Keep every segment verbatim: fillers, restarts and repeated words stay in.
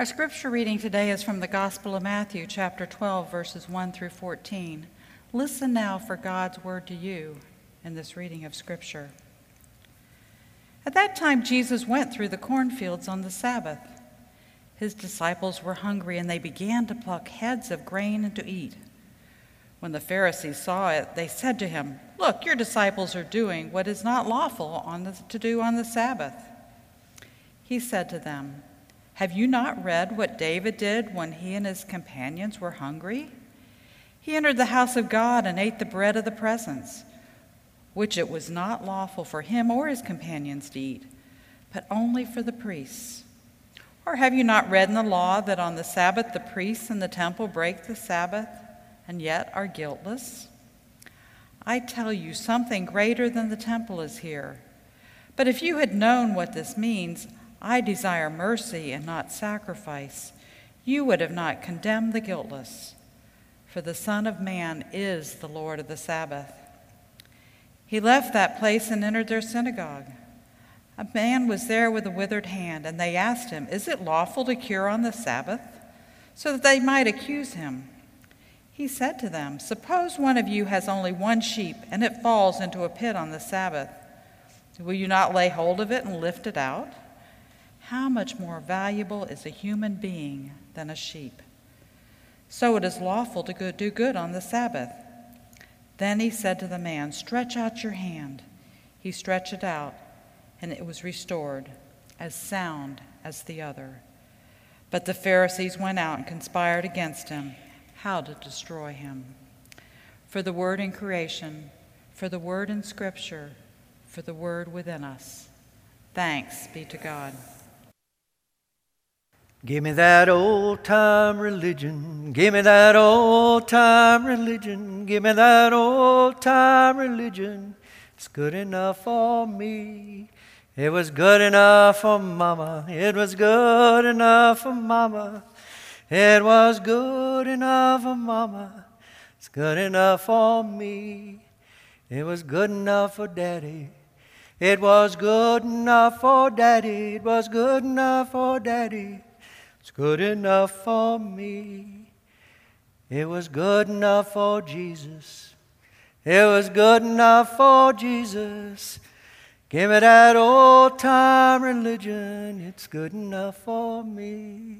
Our scripture reading today is from the Gospel of Matthew, chapter twelve, verses one through fourteen. Listen now for God's word to you in this reading of scripture. At that time, Jesus went through the cornfields on the Sabbath. His disciples were hungry, and they began to pluck heads of grain to eat. When the Pharisees saw it, they said to him, "Look, your disciples are doing what is not lawful on the, to do on the Sabbath." He said to them, "Have you not read what David did when he and his companions were hungry? He entered the house of God and ate the bread of the presence, which it was not lawful for him or his companions to eat, but only for the priests. Or have you not read in the law that on the Sabbath the priests in the temple break the Sabbath and yet are guiltless? I tell you, something greater than the temple is here. But if you had known what this means, 'I desire mercy and not sacrifice,' you would have not condemned the guiltless. For the Son of Man is the Lord of the Sabbath." He left that place and entered their synagogue. A man was there with a withered hand, and they asked him, "Is it lawful to cure on the Sabbath?" so that they might accuse him. He said to them, "Suppose one of you has only one sheep, and it falls into a pit on the Sabbath. Will you not lay hold of it and lift it out? How much more valuable is a human being than a sheep? So it is lawful to do good on the Sabbath." Then he said to the man, "Stretch out your hand." He stretched it out, and it was restored, as sound as the other. But the Pharisees went out and conspired against him, how to destroy him. For the word in creation, for the word in Scripture, for the word within us. Thanks be to God. Give me that old-time religion, give me that old-time religion, give me that old-time religion. It's good enough for me. It was good enough for Mama, it was good enough for Mama. It was good enough for Mama, it's good enough for me. It was good enough for Daddy, it was good enough for Daddy, it was good enough for Daddy. It's good enough for me. It was good enough for Jesus. It was good enough for Jesus. Give me that old-time religion. It's good enough for me.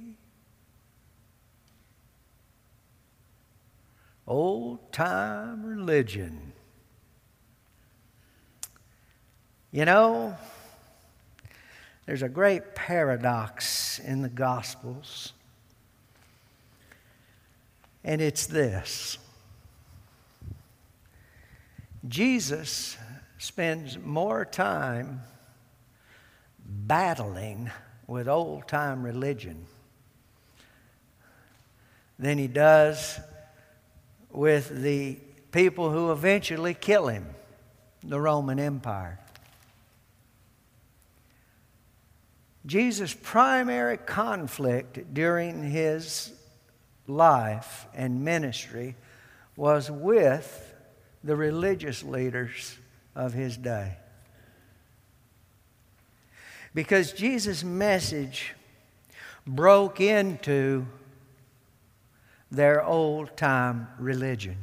Old-time religion. You know, there's a great paradox in the Gospels, and it's this. Jesus spends more time battling with old-time religion than he does with the people who eventually kill him, the Roman Empire. Jesus' primary conflict during his life and ministry was with the religious leaders of his day. Because Jesus' message broke into their old-time religion.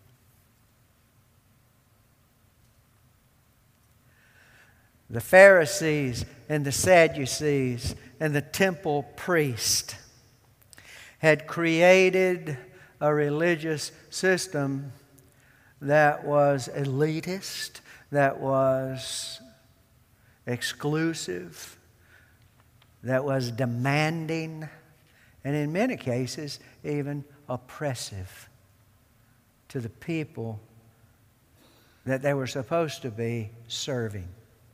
The Pharisees and the Sadducees and the temple priest had created a religious system that was elitist, that was exclusive, that was demanding, and in many cases even oppressive to the people that they were supposed to be serving.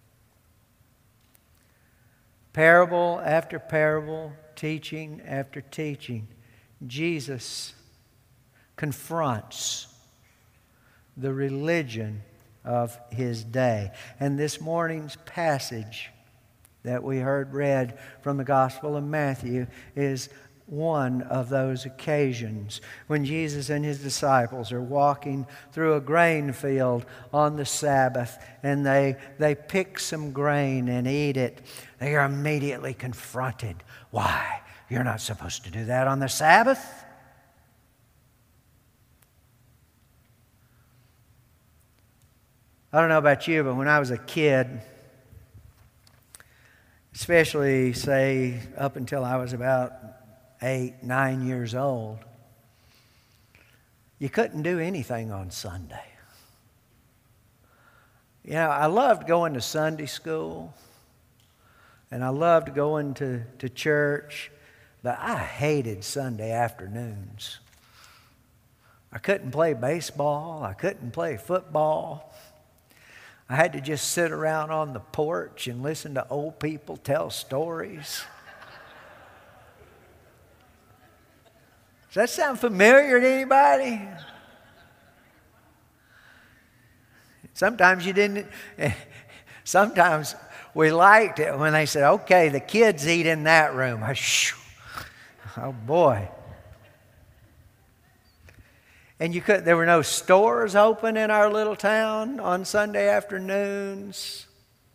Parable after parable, teaching after teaching, Jesus confronts the religion of his day. And this morning's passage that we heard read from the Gospel of Matthew is one of those occasions when Jesus and his disciples are walking through a grain field on the Sabbath, and they, they pick some grain and eat it. They are immediately confronted. Why? You're not supposed to do that on the Sabbath. I don't know about you, but when I was a kid, especially, say, up until I was about eight, nine years old, you couldn't do anything on Sunday. You know, I loved going to Sunday school, and I loved going to, to church, but I hated Sunday afternoons. I couldn't play baseball. I couldn't play football. I had to just sit around on the porch and listen to old people tell stories. Does that sound familiar to anybody? Sometimes you didn't, sometimes we liked it when they said, okay, the kids eat in that room. Oh boy. And you could, there were no stores open in our little town on Sunday afternoons.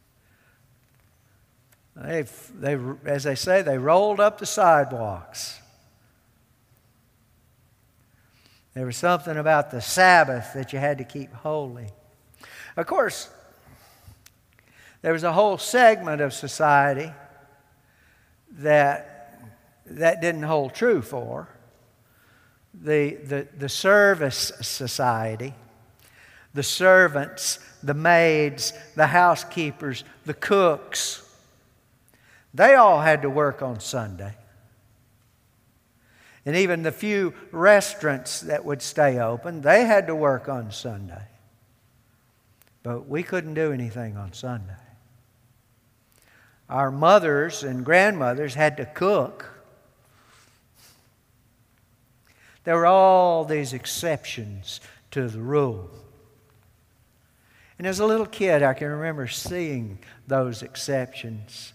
They, they, as they say, they rolled up the sidewalks. There was something about the Sabbath that you had to keep holy. Of course, there was a whole segment of society that that didn't hold true for. The, the, the service society, the servants, the maids, the housekeepers, the cooks, they all had to work on Sunday. And even the few restaurants that would stay open, they had to work on Sunday. But we couldn't do anything on Sunday. Our mothers and grandmothers had to cook. There were all these exceptions to the rule. And as a little kid, I can remember seeing those exceptions.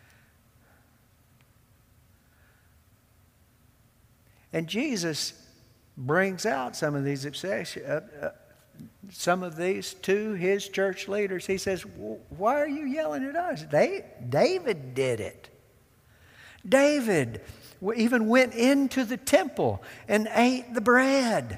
And Jesus brings out some of these exceptions, uh, uh, some of these to his church leaders. He says, why are you yelling at us? They, David did it. David even went into the temple and ate the bread.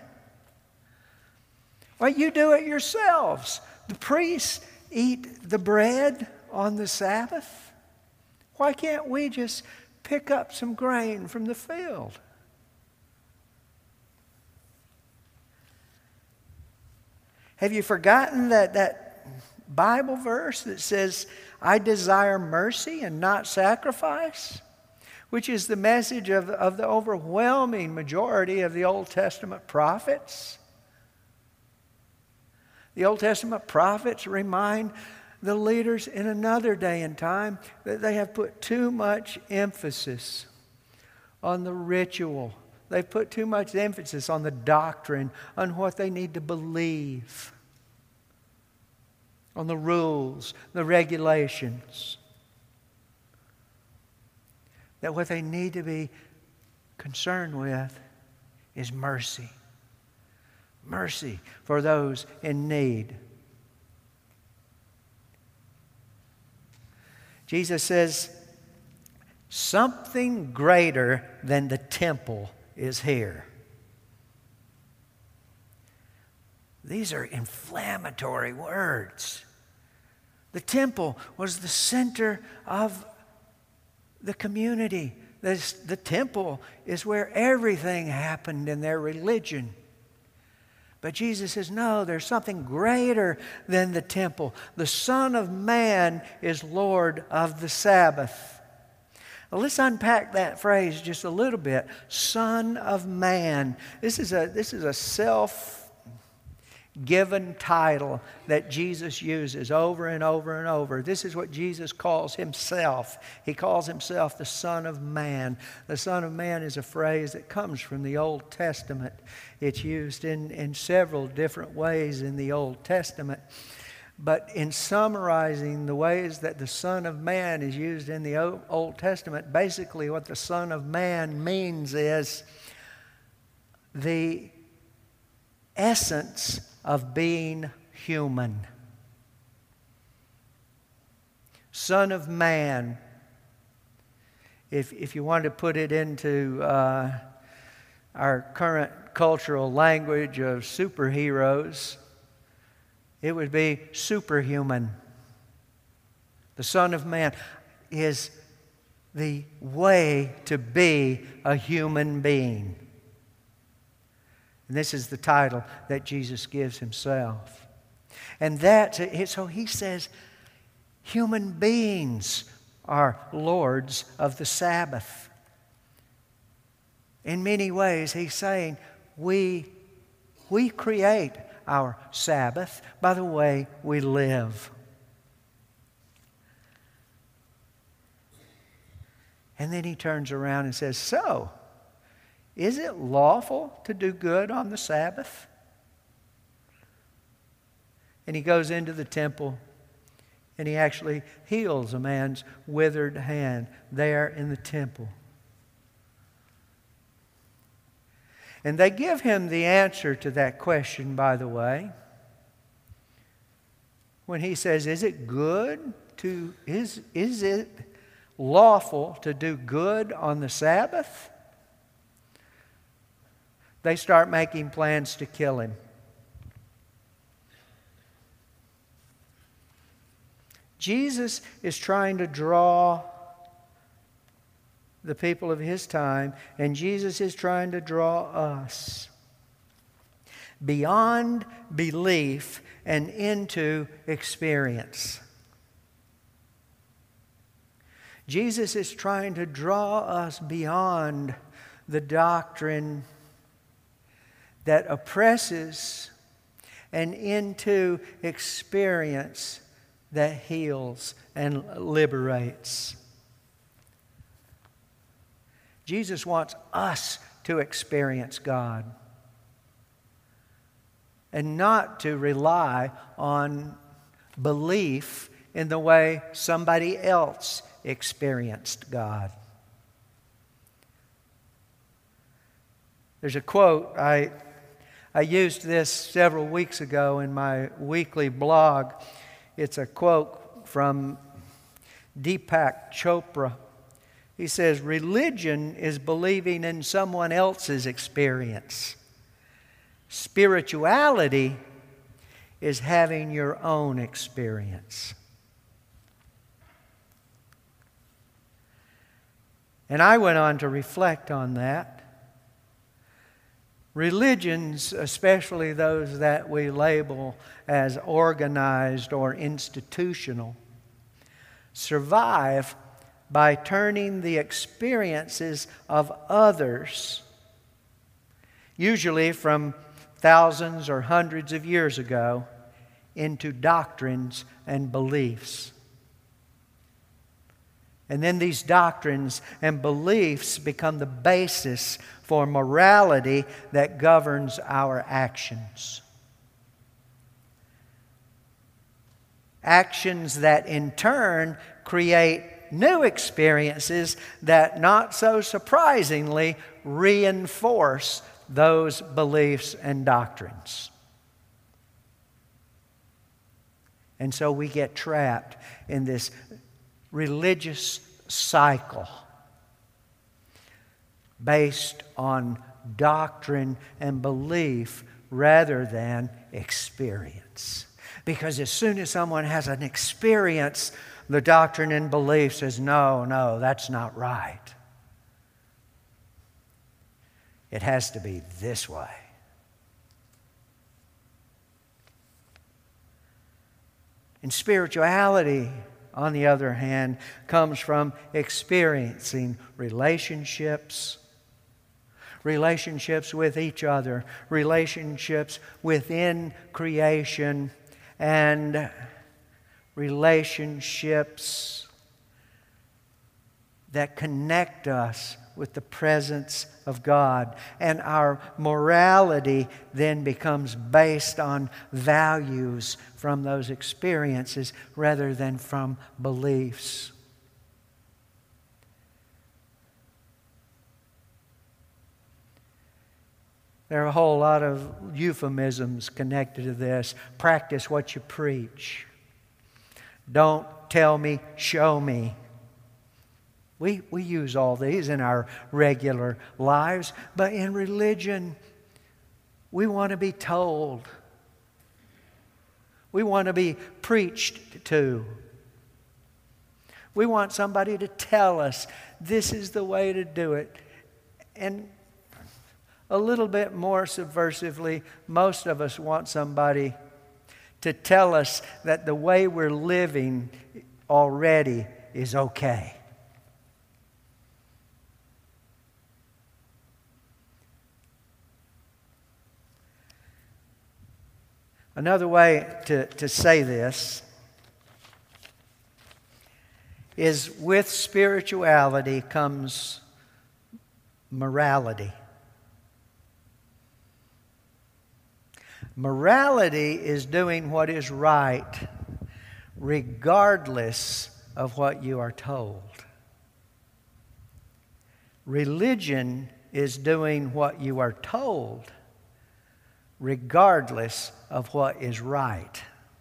Well, you do it yourselves. The priests eat the bread on the Sabbath. Why can't we just pick up some grain from the field? Have you forgotten that, that Bible verse that says, I desire mercy and not sacrifice? Which is the message of, of the overwhelming majority of the Old Testament prophets. The Old Testament prophets remind the leaders in another day and time that they have put too much emphasis on the ritual. They've put too much emphasis on the doctrine, on what they need to believe, on the rules, the regulations. That what they need to be concerned with is mercy. Mercy for those in need. Jesus says, something greater than the temple is here. These are inflammatory words. The temple was the center of the community. This, the temple is where everything happened in their religion. But Jesus says, no, there's something greater than the temple. The Son of Man is Lord of the Sabbath. Well, let's unpack that phrase just a little bit. Son of Man. This is a, this is a self-given title that Jesus uses over and over and over. This is what Jesus calls himself. He calls himself the Son of Man. The Son of Man is a phrase that comes from the Old Testament. It's used in, in several different ways in the Old Testament. But in summarizing the ways that the Son of Man is used in the Old Testament, basically what the Son of Man means is the essence of being human. Son of Man if, if you wanted to put it into uh, our current cultural language of superheroes, it would be superhuman. The Son of Man is the way to be a human being. And this is the title that Jesus gives himself. And that, so he says, human beings are lords of the Sabbath. In many ways, he's saying we, we create our Sabbath by the way we live. And then he turns around and says, so, is it lawful to do good on the Sabbath? And he goes into the temple and he actually heals a man's withered hand there in the temple. And they give him the answer to that question, by the way, when he says, is it good to, is, is it lawful to do good on the Sabbath? They start making plans to kill him. Jesus is trying to draw the people of his time, and Jesus is trying to draw us beyond belief and into experience. Jesus is trying to draw us beyond the doctrine that oppresses and into experience that heals and liberates. Jesus wants us to experience God and not to rely on belief in the way somebody else experienced God. There's a quote, I, I used this several weeks ago in my weekly blog. It's a quote from Deepak Chopra. He says, religion is believing in someone else's experience. Spirituality is having your own experience. And I went on to reflect on that. Religions, especially those that we label as organized or institutional, survive by turning the experiences of others, usually from thousands or hundreds of years ago, into doctrines and beliefs. And then these doctrines and beliefs become the basis for morality that governs our actions. Actions that in turn create new experiences that, not so surprisingly, reinforce those beliefs and doctrines. And so we get trapped in this religious cycle based on doctrine and belief rather than experience. Because as soon as someone has an experience, the doctrine and belief says, no, no, that's not right. It has to be this way. And spirituality, on the other hand, comes from experiencing relationships, relationships with each other, relationships within creation, and relationships that connect us with the presence of God. And our morality then becomes based on values from those experiences rather than from beliefs. There are a whole lot of euphemisms connected to this. Practice what you preach. Don't tell me, show me. We, we use all these in our regular lives, but in religion, we want to be told. We want to be preached to. We want somebody to tell us this is the way to do it. And a little bit more subversively, most of us want somebody to tell us that the way we're living already is okay. Another way to, to say this is with spirituality comes morality. Morality is doing what is right regardless of what you are told. Religion is doing what you are told regardless of what is right.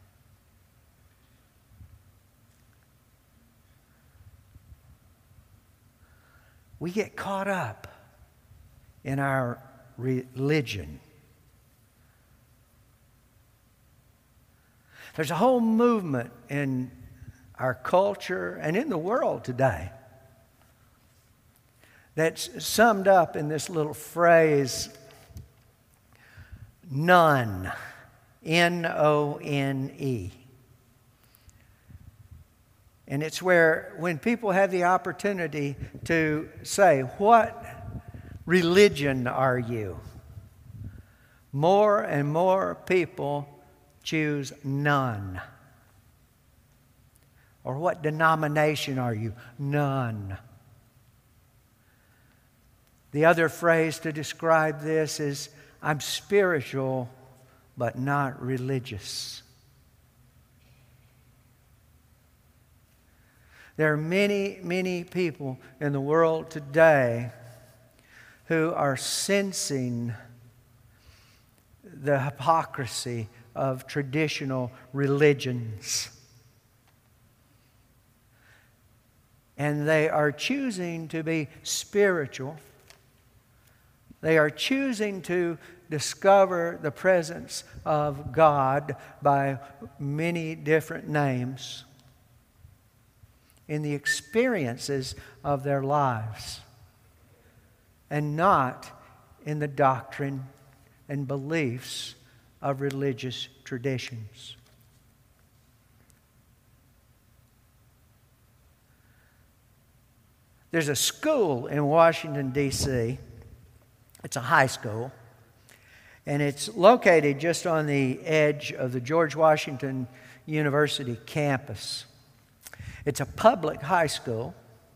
We get caught up in our religion. There's a whole movement in our culture and in the world today that's summed up in this little phrase, none. N O N E. And it's where when people have the opportunity to say, what religion are you? More and more people choose none. Or what denomination are you? None. The other phrase to describe this is, I'm spiritual, but not religious. There are many, many people in the world today who are sensing the hypocrisy of traditional religions. And they are choosing to be spiritual. They are choosing to discover the presence of God by many different names in the experiences of their lives, and not in the doctrine and beliefs of religious traditions. There's a school in Washington, D C It's a high school, and it's located just on the edge of the George Washington University campus. It's a public high school,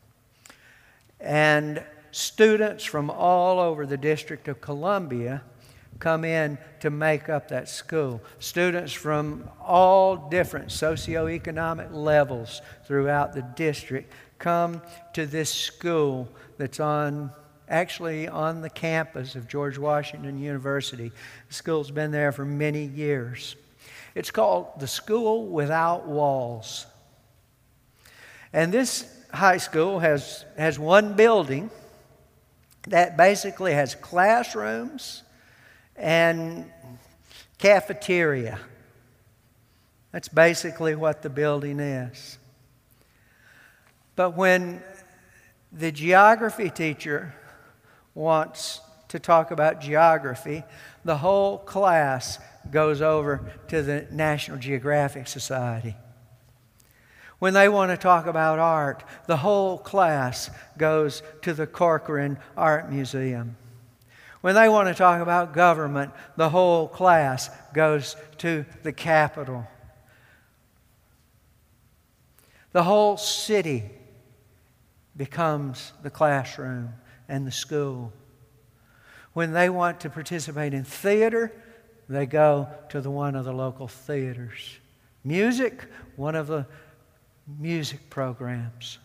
and students from all over the District of Columbia come in to make up that school. Students from all different socioeconomic levels throughout the district come to this school that's on actually on the campus of George Washington University. The school's been there for many years. It's called the School Without Walls. And this high school has, has one building that basically has classrooms and cafeteria. That's basically what the building is. But when the geography teacher wants to talk about geography, the whole class goes over to the National Geographic Society. When they want to talk about art, the whole class goes to the Corcoran Art Museum. When they want to talk about government, the whole class goes to the Capitol. The whole city becomes the classroom and the school. When they want to participate in theater, they go to the one of the local theaters. Music, one of the music programs.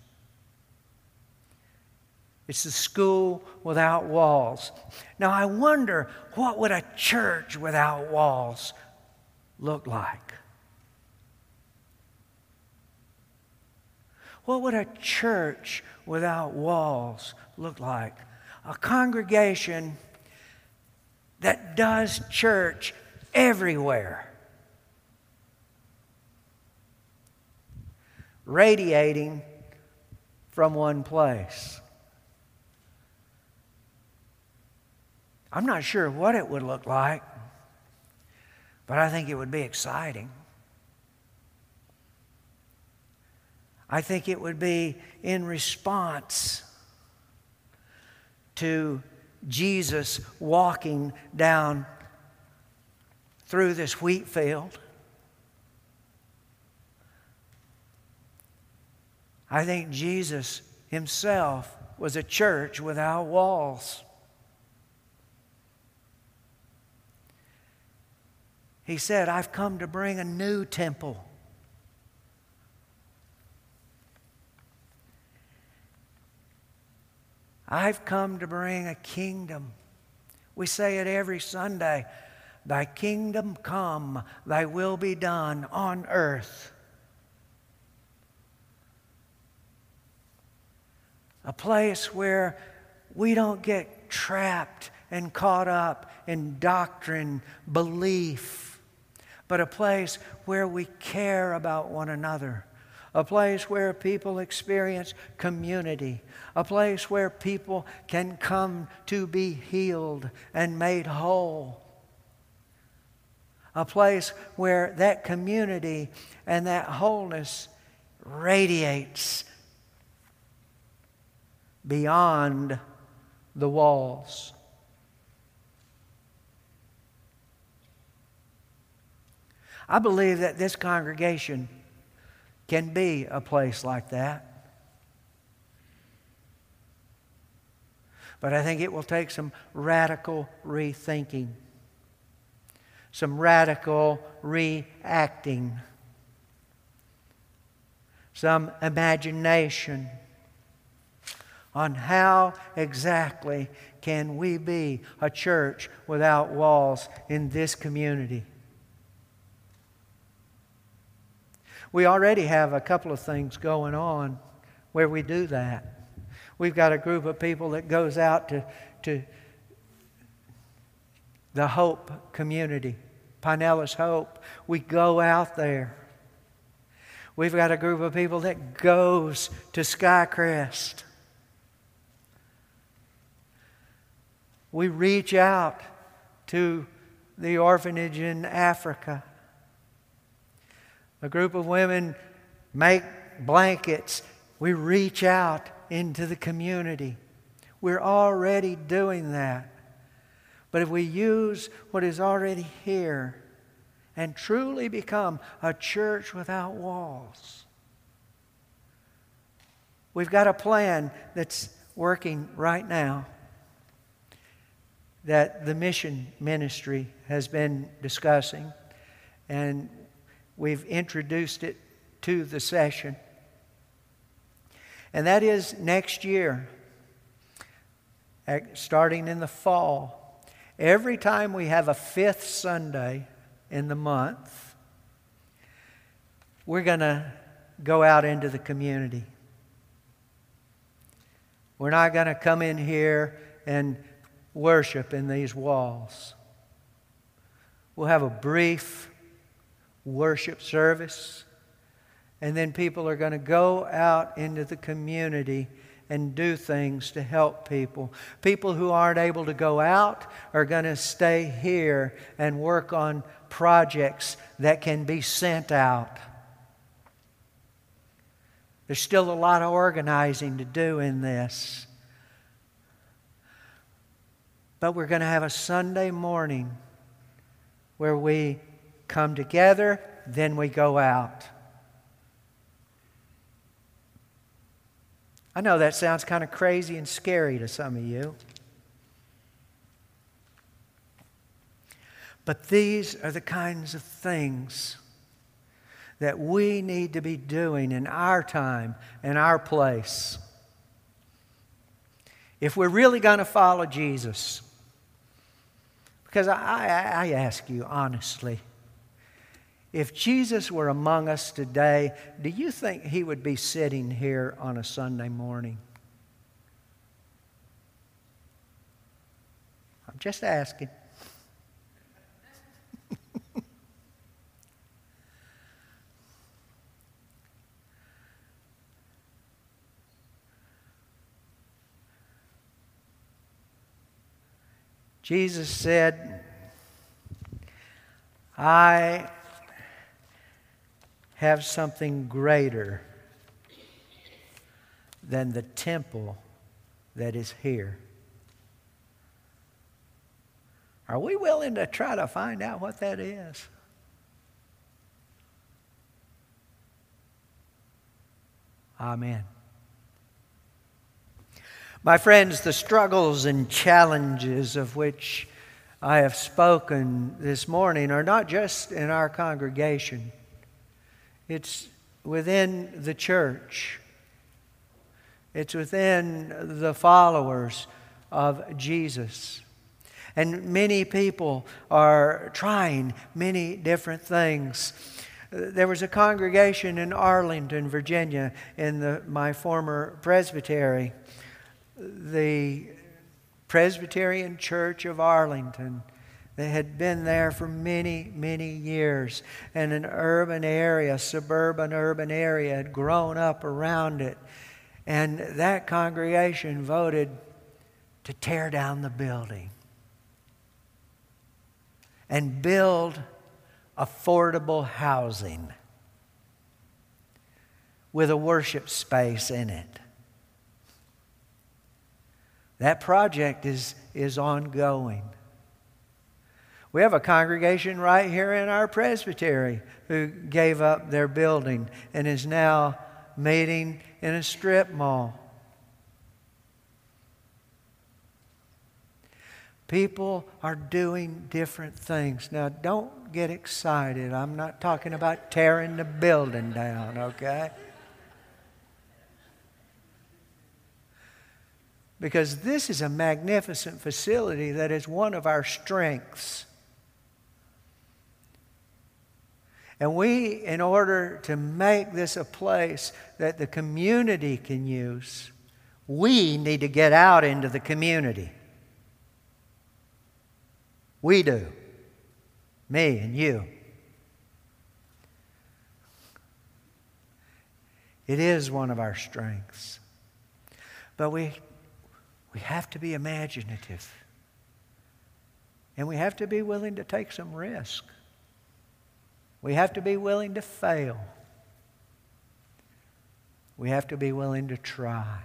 It's the school without walls. Now I wonder, what would a church without walls look like? What would a church without walls look like? A congregation that does church everywhere, radiating from one place. I'm not sure what it would look like, but I think it would be exciting. I think it would be in response to Jesus walking down through this wheat field. I think Jesus himself was a church without walls. He said, I've come to bring a new temple. I've come to bring a kingdom. We say it every Sunday. Thy kingdom come, thy will be done on earth. A place where we don't get trapped and caught up in doctrine, belief, but a place where we care about one another. A place where people experience community. A place where people can come to be healed and made whole. A place where that community and that wholeness radiates beyond the walls. I believe that this congregation can be a place like that. But I think it will take some radical rethinking, some radical reacting, some imagination on how exactly can we be a church without walls in this community. We already have a couple of things going on where we do that. We've got a group of people that goes out to, to the Hope community, Pinellas Hope. We go out there. We've got a group of people that goes to Skycrest. We reach out to the orphanage in Africa. A group of women make blankets. We reach out into the community. We're already doing that. But if we use what is already here and truly become a church without walls, we've got a plan that's working right now that the mission ministry has been discussing, and we've introduced it to the session. And that is next year, starting in the fall. Every time we have a fifth Sunday in the month, we're going to go out into the community. We're not going to come in here and worship in these walls. We'll have a brief worship service, and then people are going to go out into the community and do things to help people. People who aren't able to go out are going to stay here and work on projects that can be sent out. There's still a lot of organizing to do in this. But we're going to have a Sunday morning where we come together, then we go out. I know that sounds kind of crazy and scary to some of you. But these are the kinds of things that we need to be doing in our time and our place. If we're really going to follow Jesus, because I, I, I ask you honestly, If Jesus were among us today, do you think He would be sitting here on a Sunday morning? I'm just asking. Jesus said, I have something greater than the temple that is here. Are we willing to try to find out what that is? Amen. My friends, the struggles and challenges of which I have spoken this morning are not just in our congregation. It's within the church. It's within the followers of Jesus. And many people are trying many different things. There was a congregation in Arlington, Virginia, in the, my former presbytery. The Presbyterian Church of Arlington. They had been there for many, many years. And an urban area, suburban urban area, had grown up around it. And that congregation voted to tear down the building and build affordable housing with a worship space in it. That project is, is ongoing. We have a congregation right here in our presbytery who gave up their building and is now meeting in a strip mall. People are doing different things. Now, don't get excited. I'm not talking about tearing the building down, okay? Because this is a magnificent facility that is one of our strengths. And we, in order to make this a place that the community can use, we need to get out into the community. We do. Me and you. It is one of our strengths. But we We have to be imaginative. And we have to be willing to take some risk. We have to be willing to fail. We have to be willing to try.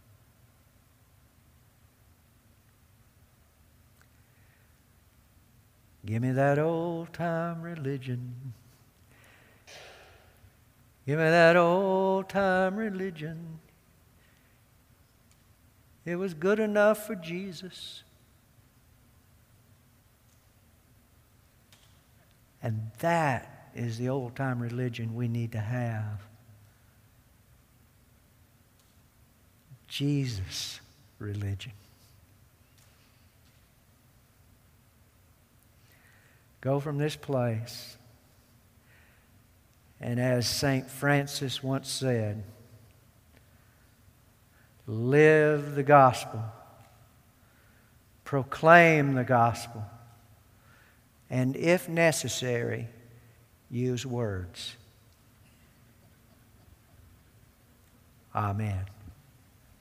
Give me that old-time religion. Give me that old-time religion. It was good enough for Jesus. And that is the old-time religion we need to have. Jesus religion. Go from this place, and as Saint Francis once said, live the gospel, proclaim the gospel, and if necessary, use words. Amen.